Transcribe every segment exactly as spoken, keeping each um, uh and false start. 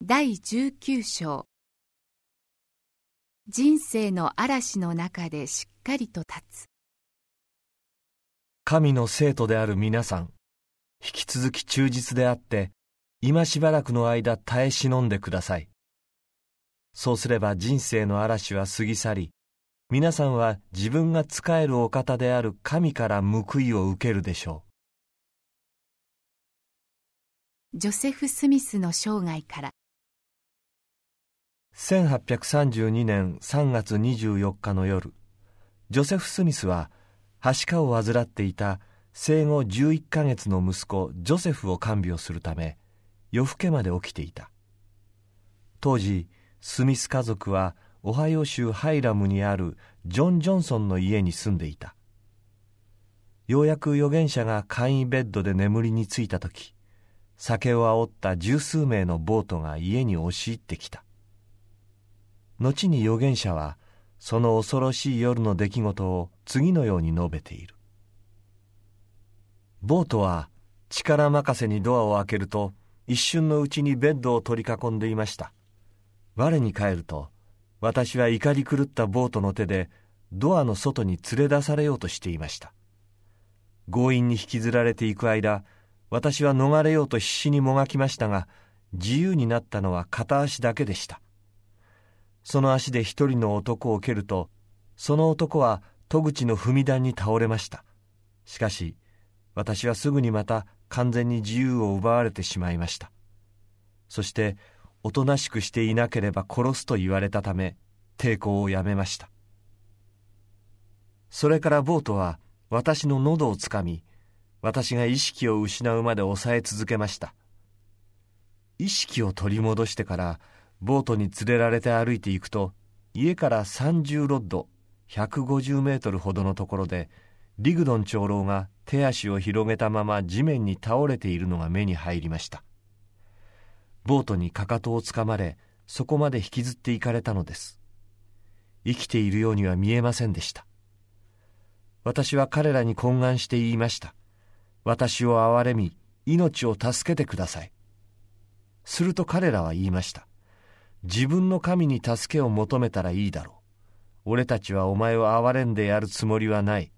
だいじゅうきゅう章。人生の嵐の中でしっかりと立つ。 神の生徒である皆さん、引き続き忠実であって、今しばらくの間耐え忍んでください。そうすれば人生の嵐は過ぎ去り、皆さんは自分が仕えるお方である神から報いを受けるでしょう。ジョセフ・スミスの生涯から。 せんはっぴゃくさんじゅうにねんさんがつにじゅうよっかの夜、ジョセフ・スミスははしかを患っていた生後じゅういっかげつの息子ジョセフを看病するため夜更けまで起きていた。当時スミス家族はオハイオ州ハイラムにあるジョン・ジョンソンの家に住んでいた。ようやく預言者が簡易ベッドで眠りについたとき、酒を煽った十数名の暴徒が家に押し入ってきた。後に預言者はその恐ろしい夜の出来事を次のように述べている。暴徒は力任せにドアを開けると一瞬のうちにベッドを取り囲んでいました。我に返ると私は怒り狂った暴徒の手でドアの外に連れ出されようとしていました。強引に引きずられていく間、私は逃れようと必死にもがきましたが、自由になったのは片足だけでした。その足で一人の男を蹴ると、その男は戸口の踏み段に倒れました。しかし私はすぐにまた完全に自由を奪われてしまいました。そしておとなしくしていなければ殺すと言われたため抵抗をやめました。それから暴徒は私の喉をつかみ、私が意識を失うまで抑え続けました。意識を取り戻してからボートに連れられて歩いていくと、家からさんじゅうロッドひゃくごじゅうメートルほどのところでリグドン長老が手足を広げたまま地面に倒れているのが目に入りました。ボートにかかとをつかまれ、そこまで引きずっていかれたのです。生きているようには見えませんでした。私は彼らに懇願して言いました。私を憐れみ、命を助けてください。すると彼らは言いました。自分の神に助けを求めたらいいだろう。俺たちはお前を憐れんでやるつもりはない。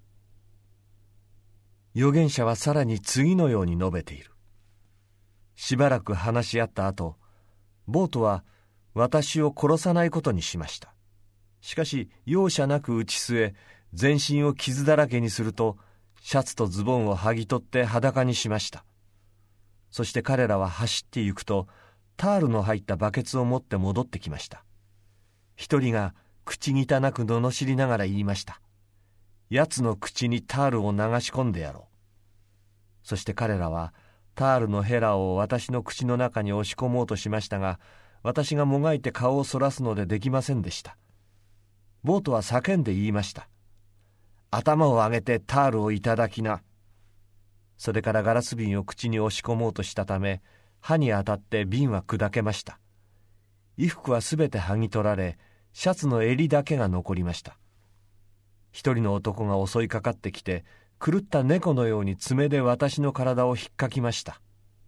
預言者はさらに次のように述べている。しばらく話し合った後、ボートは私を殺さないことにしました。しかし容赦なく打ち据え、全身を傷だらけにすると、シャツとズボンを剥ぎ取って裸にしました。そして彼らは走って行くと、タールの入ったバケツを持って戻ってきました。一人が口汚く罵りながら言いました。やつの口にタールを流し込んでやろう。そして彼らはタールのヘラを私の口の中に押し込もうとしましたが、私がもがいて顔をそらすのでできませんでした。ボートは叫んで言いました。頭を上げてタールをいただきな。それからガラス瓶を口に押し込もうとしたため、歯に当たって瓶は砕けました。衣服はすべて剥ぎ取られ、シャツの襟だけが残りました。一人の男が襲いかかってきて、狂った猫のように爪で私の体をひっかきました。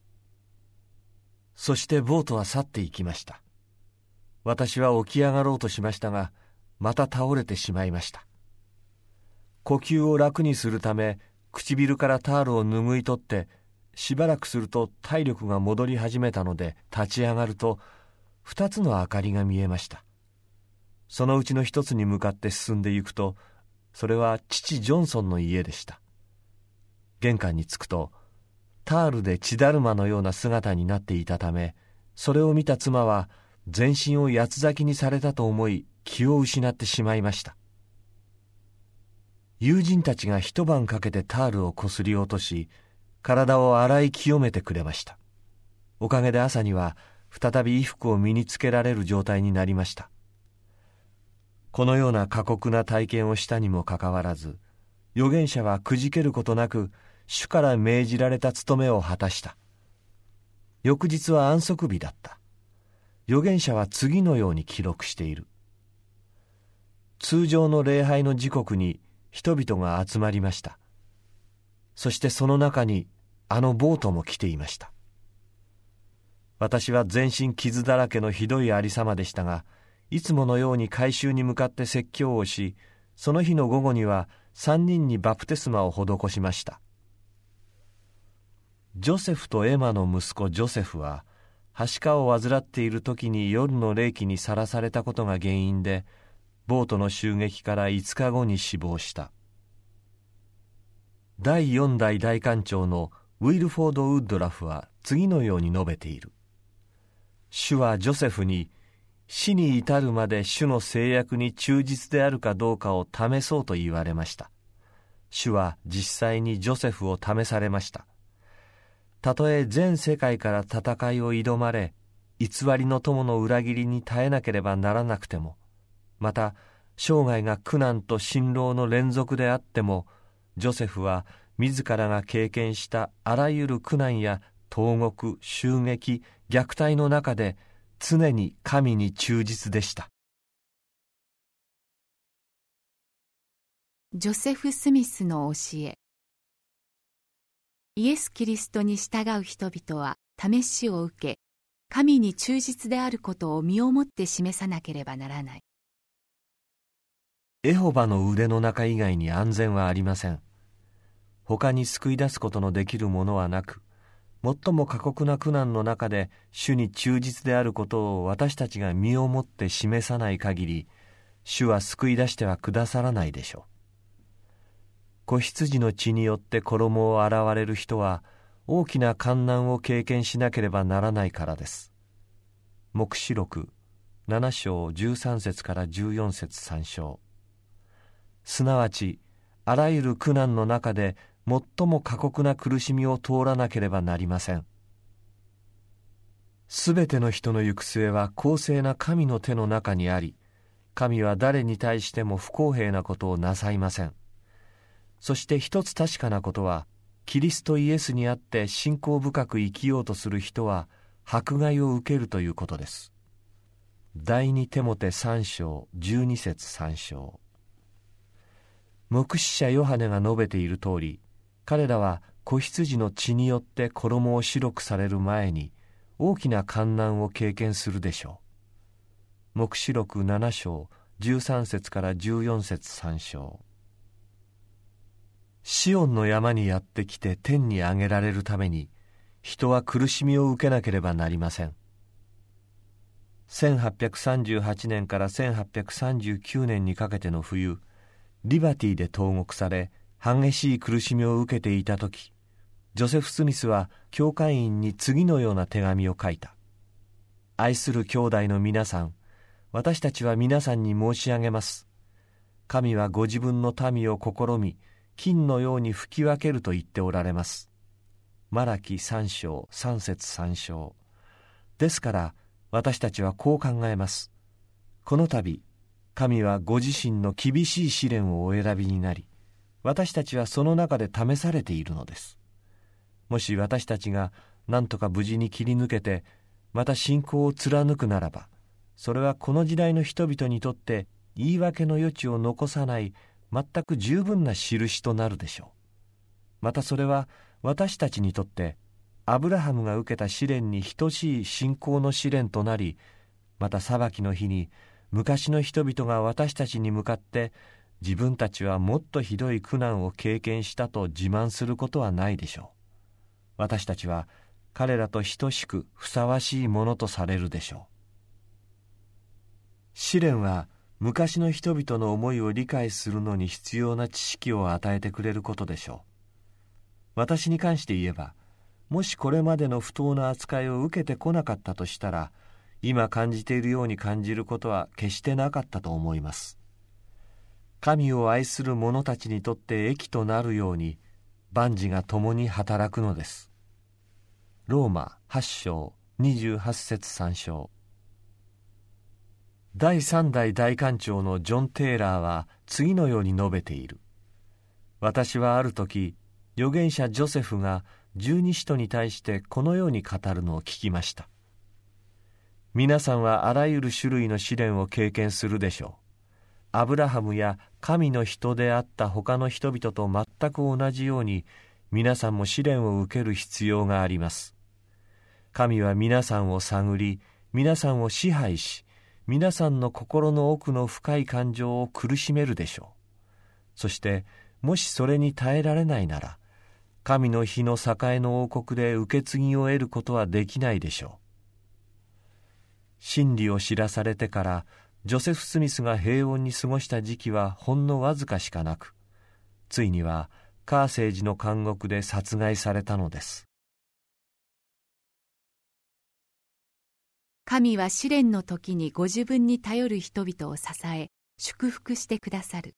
そしてボートは去っていきました。私は起き上がろうとしましたが、また倒れてしまいました。呼吸を楽にするため、唇からタールを拭い取って、しばらくすると体力が戻り始めたので立ち上がると、二つの明かりが見えました。そのうちの一つに向かって進んでいくと、それは父ジョンソンの家でした。玄関に着くと、タールで血だるまのような姿になっていたため、それを見た妻は全身を八つ裂きにされたと思い、気を失ってしまいました。友人たちが一晩かけてタールをこすり落とし、体を洗い清めてくれました。おかげで朝には再び衣服を身につけられる状態になりました。このような過酷な体験をしたにもかかわらず、預言者はくじけることなく主から命じられた務めを果たした。翌日は安息日だった。預言者は次のように記録している。通常の礼拝の時刻に人々が集まりました。そしてその中にあのボートも来ていました。 私は全身傷だらけのひどいありさまでしたが、いつものように改宗に向かって説教をし、その日の午後には三人にバプテスマを施しました。ジョセフとエマの息子ジョセフは、はしかを患っている時に夜の冷気にさらされたことが原因で、ボートの襲撃からいつかごに死亡した。だいよん代大艦長のウィルフォード・ウッドラフは次のように述べている。主はジョセフに、死に至るまで主の制約に忠実であるかどうかを試そうと言われました。主は実際にジョセフを試されました。たとえ全世界から戦いを挑まれ、偽りの友の裏切りに耐えなければならなくても、また生涯が苦難と辛労の連続であっても、ジョセフは自らが経験したあらゆる苦難や投獄、襲撃、虐待の中で常に神に忠実でした。 ジョセフ・スミスの教え。イエス・キリストに従う人々は試しを受け、神に忠実であることを身をもって示さなければならない。 エホバの腕の中以外に安全はありません。他に救い出すことのできるものはなく、最も過酷な苦難の中で主に忠実であることを私たちが身をもって示さない限り、主は救い出してはくださらないでしょう。子羊の血によって衣を洗われる人は大きな患難を経験しなければならないからです。黙示録なな章じゅうさん節からじゅうよん節さん章。すなわちあらゆる苦難の中で最も過酷な苦しみを通らなければなりません。すべての人の行く末は公正な神の手の中にあり、神は誰に対しても不公平なことをなさいません。そして一つ確かなことは、キリストイエスにあって信仰深く生きようとする人は迫害を受けるということです。第二テモテさん章じゅうに節さん章。黙示者ヨハネが述べている通り、彼らは子羊の血によって衣を白くされる前に大きな患難を経験するでしょう。黙示録なな章じゅうさん節からじゅうよん節さん章。シオンの山にやってきて天に上げられるために、人は苦しみを受けなければなりません。せんはっぴゃくさんじゅうはちねんからせんはっぴゃくさんじゅうきゅうねんにかけての冬、リバティで投獄され、激しい苦しみを受けていたとき、ジョセフ・スミスは教会員に次のような手紙を書いた。愛する兄弟の皆さん、私たちは皆さんに申し上げます。神はご自分の民を試み、金のように吹き分けると言っておられます。マラキさん章さん節さん章。ですから私たちはこう考えます。この度、神はご自身の厳しい試練をお選びになり、私たちはその中で試されているのです。もし私たちが何とか無事に切り抜けて、また信仰を貫くならば、それはこの時代の人々にとって言い訳の余地を残さない全く十分な印となるでしょう。またそれは私たちにとってアブラハムが受けた試練に等しい信仰の試練となり、また裁きの日に昔の人々が私たちに向かって自分たちはもっとひどい苦難を経験したと自慢することはないでしょう。私たちは彼らと等しくふさわしいものとされるでしょう。試練は昔の人々の思いを理解するのに必要な知識を与えてくれることでしょう。私に関して言えば、もしこれまでの不当な扱いを受けてこなかったとしたら、今感じているように感じることは決してなかったと思います。神を愛する者たちにとって益となるように、万事が共に働くのです。ローマはち章にじゅうはち節さん章。第三代大艦長のジョン・テイラーは次のように述べている。私はある時、預言者ジョセフが十二使徒に対してこのように語るのを聞きました。皆さんはあらゆる種類の試練を経験するでしょう。アブラハムや神の人であった他の人々と全く同じように、皆さんも試練を受ける必要があります。 神は皆さんを探り、皆さんを支配し、皆さんの心の奥の深い感情を苦しめるでしょう。そしてもしそれに耐えられないなら、神の日の栄の王国で受け継ぎを得ることはできないでしょう。真理を知らされてからジョセフ・スミスが平穏に過ごした時期はほんのわずかしかなく、ついにはカーセージの監獄で殺害されたのです。 神は試練の時にご自分に頼る人々を支え、祝福してくださる。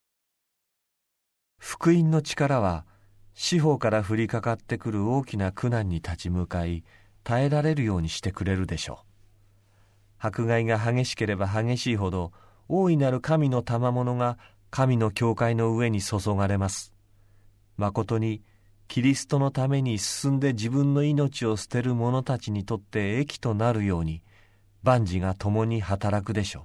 福音の力は四方から降りかかってくる大きな苦難に立ち向かい、耐えられるようにしてくれるでしょう。迫害が激しければ激しいほど、大いなる神の賜物が神の教会の上に注がれます。まことにキリストのために進んで自分の命を捨てる者たちにとって益となるように、万事が共に働くでしょう。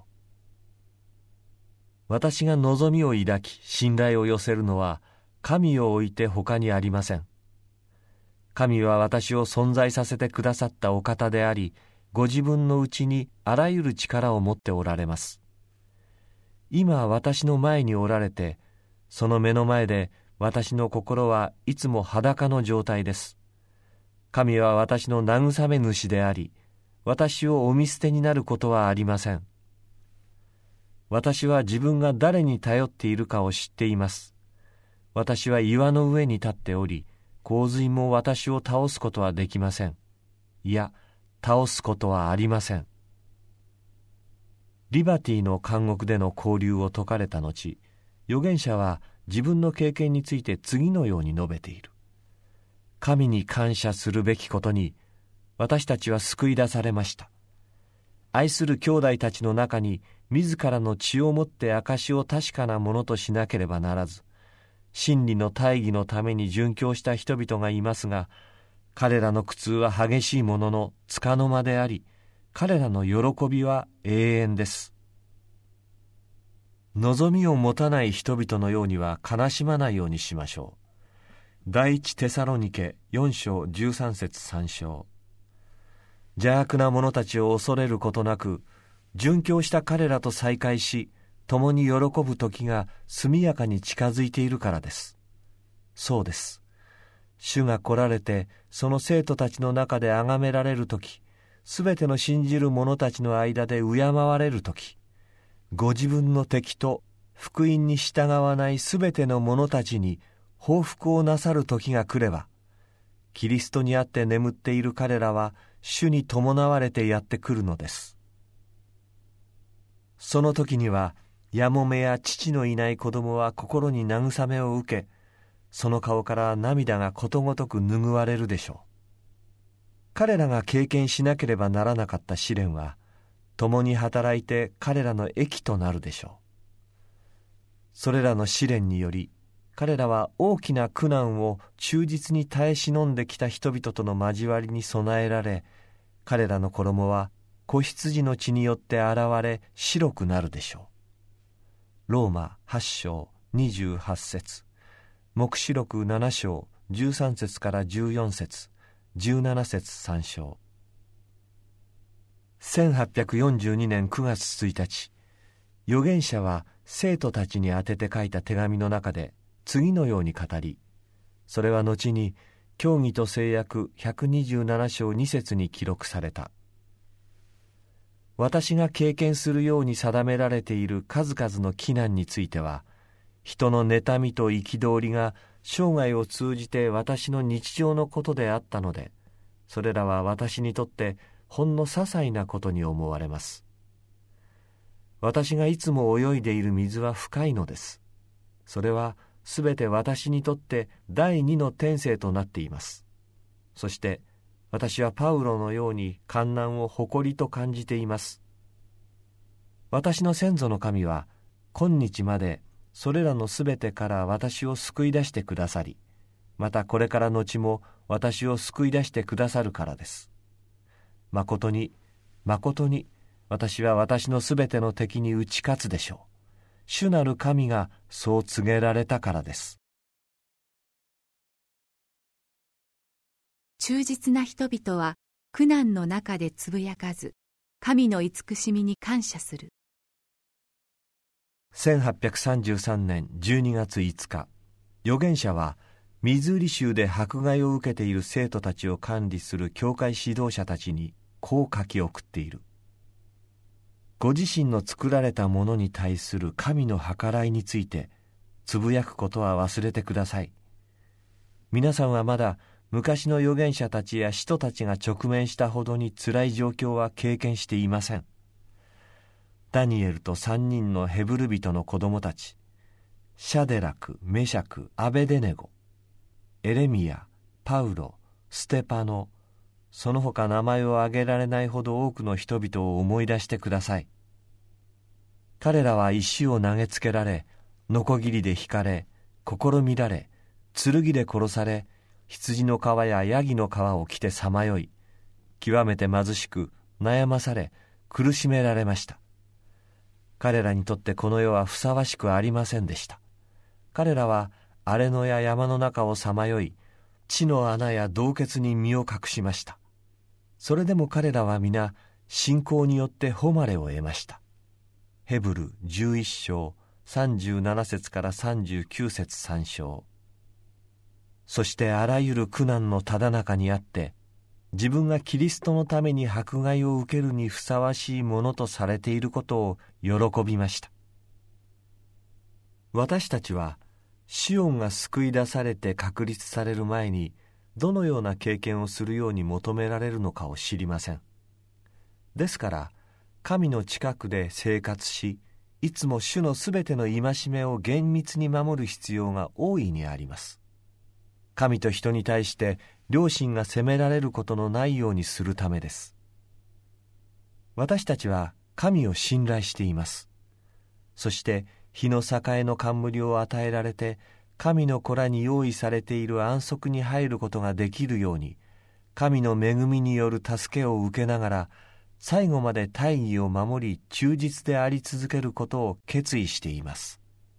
私が望みを抱き信頼を寄せるのは、神を置いて他にありません。神は私を存在させてくださったお方であり、ご自分のうちにあらゆる力を持っておられます。今私の前におられて、その目の前で私の心はいつも裸の状態です。神は私の慰め主であり、私をお見捨てになることはありません。私は自分が誰に頼っているかを知っています。私は岩の上に立っており、洪水も私を倒すことはできません。いや、倒すことはありません。リバティの監獄での交流を説かれた後、預言者は自分の経験について次のように述べている。神に感謝するべきことに、私たちは救い出されました。愛する兄弟たちの中に、自らの血をもって証を確かなものとしなければならず、真理の大義のために殉教した人々がいますが、彼らの苦痛は激しいものの束の間であり、彼らの喜びは永遠です。望みを持たない人々のようには悲しまないようにしましょう。第一テサロニケよん章じゅうさん節さん章。邪悪な者たちを恐れることなく、殉教した彼らと再会し、共に喜ぶ時が速やかに近づいているからです。そうです。主が来られて、その生徒たちの中で崇められるとき、すべての信じる者たちの間で敬われるとき、ご自分の敵と福音に従わないすべての者たちに報復をなさる時が来れば、キリストにあって眠っている彼らは主に伴われてやってくるのです。その時には、やもめや父のいない子供は心に慰めを受け、その顔から涙がことごとく拭われるでしょう。彼らが経験しなければならなかった試練は、共に働いて彼らの益となるでしょう。それらの試練により、彼らは大きな苦難を忠実に耐え忍んできた人々との交わりに備えられ、彼らの衣は子羊の血によって洗われ白くなるでしょう。ローマはち章にじゅうはち節、黙示録なな章じゅうさん節からじゅうよん節、じゅうなな節さん章。せんはっぴゃくよんじゅうにねんくがつついたち、預言者は生徒たちに宛てて書いた手紙の中で次のように語り、それは後に教義と誓約ひゃくにじゅうなな章に節に記録された。私が経験するように定められている数々の危難については、人の妬みと憤りが生涯を通じて私の日常のことであったので、それらは私にとってほんの些細なことに思われます。私がいつも泳いでいる水は深いのです。それはすべて私にとって第二の天性となっています。そして私はパウロのように患難を誇りと感じています。私の先祖の神は今日までそれらのすべてから私を救い出してくださり、またこれから後も私を救い出してくださるからです。まことに、まことに、私は私のすべての敵に打ち勝つでしょう。主なる神がそう告げられたからです。 忠実な人々は苦難の中でつぶやかず、神の慈しみに感謝する。 せんはっぴゃくさんじゅうさんねんじゅうにがついつか、預言者はミズーリ州で迫害を受けている生徒たちを管理する教会指導者たちにこう書き送っている。ご自身の作られたものに対する神の計らいについてつぶやくことは忘れてください。皆さんはまだ昔の預言者たちや使徒たちが直面したほどに辛い状況は経験していません。ダニエルと三人のヘブル人の子供たち、シャデラク、メシャク、アベデネゴ、エレミヤ、パウロ、ステパノ、その他名前を挙げられないほど多くの人々を思い出してください。彼らは石を投げつけられ、ノコギリで引かれ、試みられ、剣で殺され、羊の皮やヤギの皮を着てさまよい、極めて貧しく悩まされ苦しめられました。彼らにとってこの世はふさわしくありませんでした。彼らは荒れ野や山の中をさまよい、地の穴や洞穴に身を隠しました。それでも彼らは皆信仰によって誉れを得ました。ヘブルじゅういっ章さんじゅうなな節からさんじゅうきゅう節参照。そしてあらゆる苦難のただ中にあって、自分がキリストのために迫害を受けるにふさわしいものとされていることを喜びました。私たちはシオンが救い出されて確立される前にどのような経験をするように求められるのかを知りません。ですから神の近くで生活し、いつも主のすべての戒めを厳密に守る必要が大いにあります。神と人に対して良心が責められることのないようにするためです。私たちは神を信頼しています。そして日の栄えの冠を与えられて、神の子らに用意されている安息に入ることができるように、神の恵みによる助けを受けながら、最後まで大義を守り忠実であり続けることを決意しています。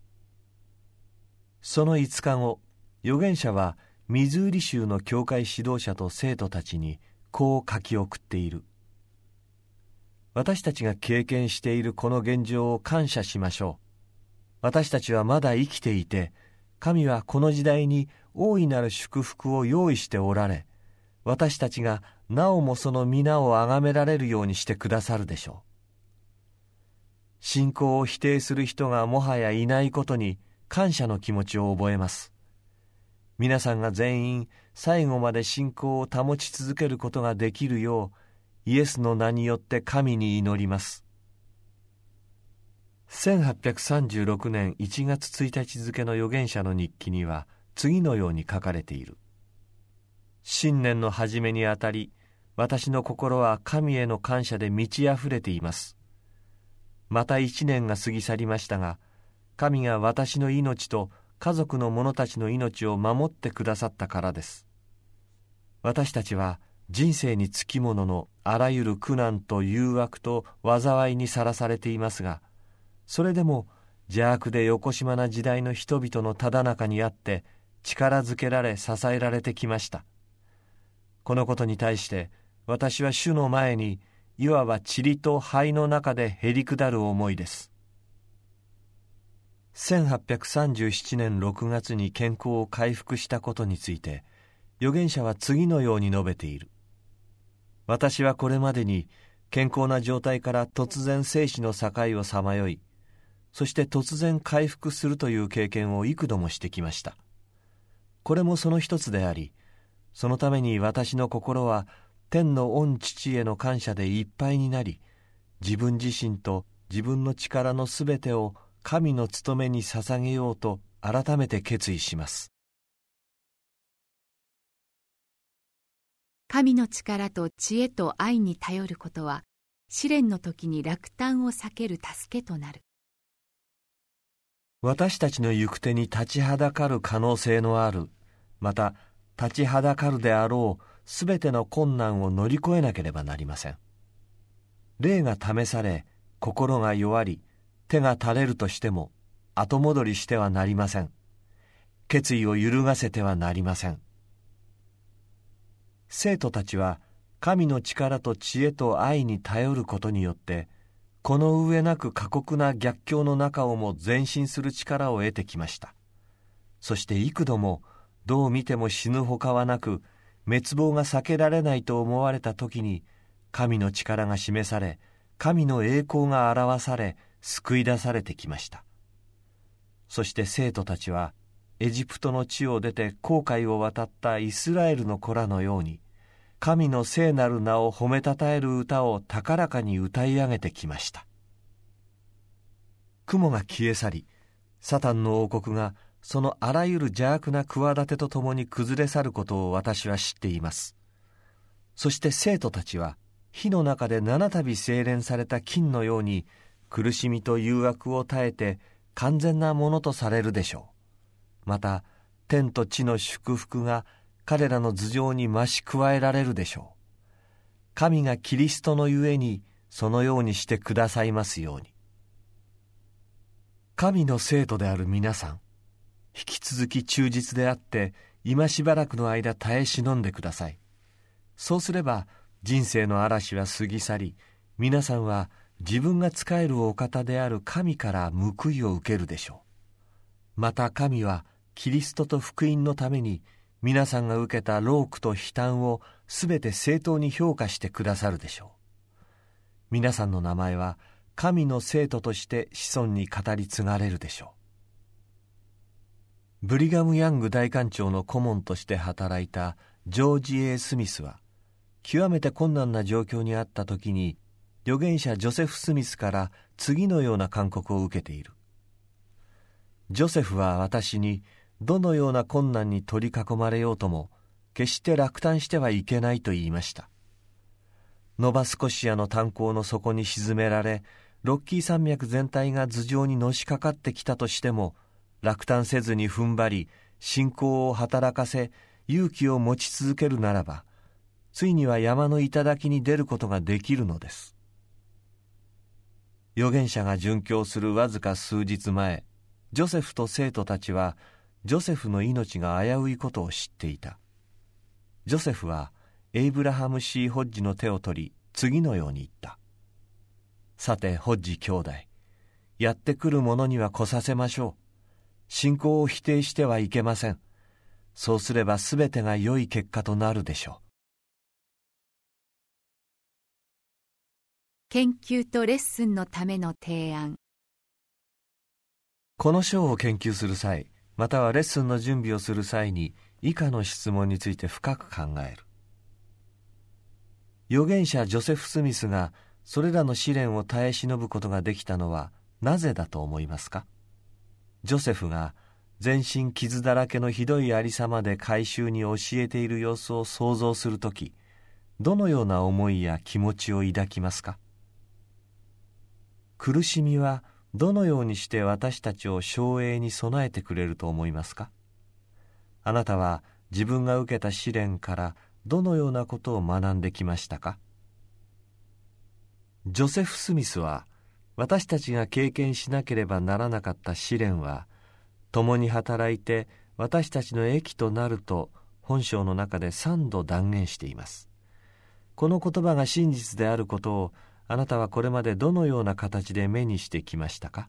そのいつかご、預言者はミズーリ州の教会指導者と生徒たちにこう書き送っている。私たちが経験しているこの現状を感謝しましょう。私たちはまだ生きていて、神はこの時代に大いなる祝福を用意しておられ、私たちがなおもその皆をあがめられるようにしてくださるでしょう。信仰を否定する人がもはやいないことに感謝の気持ちを覚えます。皆さんが全員最後まで信仰を保ち続けることができるよう、イエスの名によって神に祈ります。せんはっぴゃくさんじゅうろくねんいちがつついたち付の預言者の日記には次のように書かれている。新年の初めにあたり、私の心は神への感謝で満ち溢れています。また一年が過ぎ去りましたが、神が私の命と家族の者たちの命を守ってくださったからです。私たちは人生につきもののあらゆる苦難と誘惑と災いにさらされていますが、それでも邪悪でよこしまな時代の人々のただ中にあって力づけられ支えられてきました。このことに対して私は主の前にいわば塵と灰の中でへりくだる思いです。せんはっぴゃくさんじゅうななねんろくがつに健康を回復したことについて預言者は次のように述べている。私はこれまでに健康な状態から突然生死の境をさまよい、そして突然回復するという経験を幾度もしてきました。これもその一つであり、そのために私の心は天の御父への感謝でいっぱいになり、自分自身と自分の力のすべてを神の務めに捧げようと改めて決意します。 神の力と知恵と愛に頼ることは、試練の時に落胆を避ける助けとなる。 私たちの行く手に立ちはだかる可能性のある、また立ちはだかるであろうすべての困難を乗り越えなければなりません。霊が試され、心が弱り、手が垂れるとしても後戻りしてはなりません。決意を揺るがせてはなりません。生徒たちは神の力と知恵と愛に頼ることによって、この上なく過酷な逆境の中をも前進する力を得てきました。そして幾度もどう見ても死ぬほかはなく、滅亡が避けられないと思われた時に、神の力が示され、神の栄光が表され、救い出されてきました。そして生徒たちは、エジプトの地を出て紅海を渡ったイスラエルの子らのように、神の聖なる名を褒めたたえる歌を高らかに歌い上げてきました。雲が消え去り、サタンの王国がそのあらゆる邪悪な企てとともに崩れ去ることを私は知っています。そして生徒たちは火の中で七度精錬された金のように、苦しみと誘惑を耐えて完全なものとされるでしょう。また天と地の祝福が彼らの頭上に増し加えられるでしょう。神がキリストのゆえにそのようにしてくださいますように。神の生徒である皆さん、引き続き忠実であって今しばらくの間耐え忍んでください。そうすれば人生の嵐は過ぎ去り、皆さんは自分が仕えるお方である神から報いを受けるでしょう。また神はキリストと福音のために皆さんが受けた労苦と悲嘆をすべて正当に評価してくださるでしょう。皆さんの名前は神の生徒として子孫に語り継がれるでしょう。ブリガム・ヤング大官長の顧問として働いたジョージ・エー・スミスは、極めて困難な状況にあった時に預言者ジョセフ・スミスから次のような勧告を受けている。ジョセフは私に、どのような困難に取り囲まれようとも決して落胆してはいけないと言いました。ノバスコシアの炭鉱の底に沈められ、ロッキー山脈全体が頭上にのしかかってきたとしても、落胆せずに踏ん張り、信仰を働かせ、勇気を持ち続けるならば、ついには山の頂に出ることができるのです。預言者が殉教するわずか数日前、ジョセフと生徒たちはジョセフの命が危ういことを知っていた。ジョセフはエイブラハム・シー・ホッジの手を取り、次のように言った。さてホッジ兄弟、やってくる者には来させましょう。信仰を否定してはいけません。そうすればすべてが良い結果となるでしょう。 研究とレッスンのための提案。 この章を研究する際、またはレッスンの準備をする際に、以下の質問について深く考える。預言者ジョセフ・スミスがそれらの試練を耐え忍ぶことができたのはなぜだと思いますか？ジョセフが全身傷だらけのひどいありさまで改宗に教えている様子を想像するとき、どのような思いや気持ちを抱きますか？苦しみはどのようにして私たちを生栄に備えてくれると思いますか？あなたは自分が受けた試練からどのようなことを学んできましたか？ジョセフ・スミスは、私たちが経験しなければならなかった試練は、共に働いて私たちの益となると本章の中でさんど断言しています。この言葉が真実であることを、あなたはこれまでどのような形で目にしてきましたか？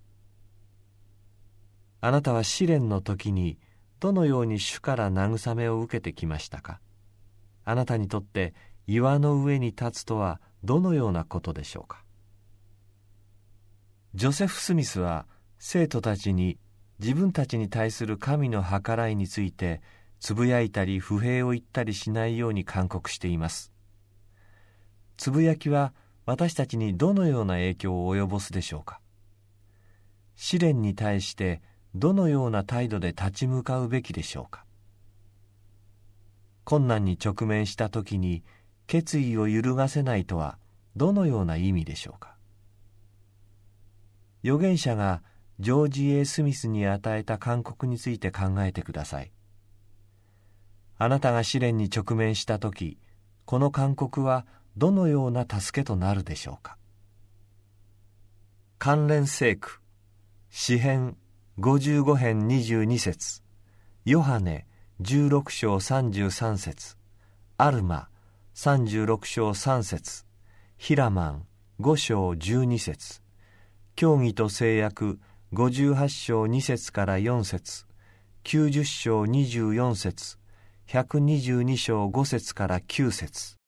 あなたは試練の時にどのように主から慰めを受けてきましたか？あなたにとって岩の上に立つとはどのようなことでしょうか？ジョセフ・スミスは生徒たちに自分たちに対する神の計らいについてつぶやいたり不平を言ったりしないように勧告しています。つぶやきは私たちにどのような影響を及ぼすでしょうか？試練に対してどのような態度で立ち向かうべきでしょうか？困難に直面したときに決意を揺るがせないとはどのような意味でしょうか？預言者がジョージ・エー・スミスに与えた勧告について考えてください。あなたが試練に直面したとき、この勧告はどのような助けとなるでしょうか？関連聖句、詩編ごじゅうご編にじゅうに節、ヨハネじゅうろく章さんじゅうさん節、アルマさんじゅうろく章さん節、ヒラマンご章じゅうに節、教義と制約ごじゅうはち章に節からよん節、きゅうじゅう章にじゅうよん節、ひゃくにじゅうに章ご節からきゅう節。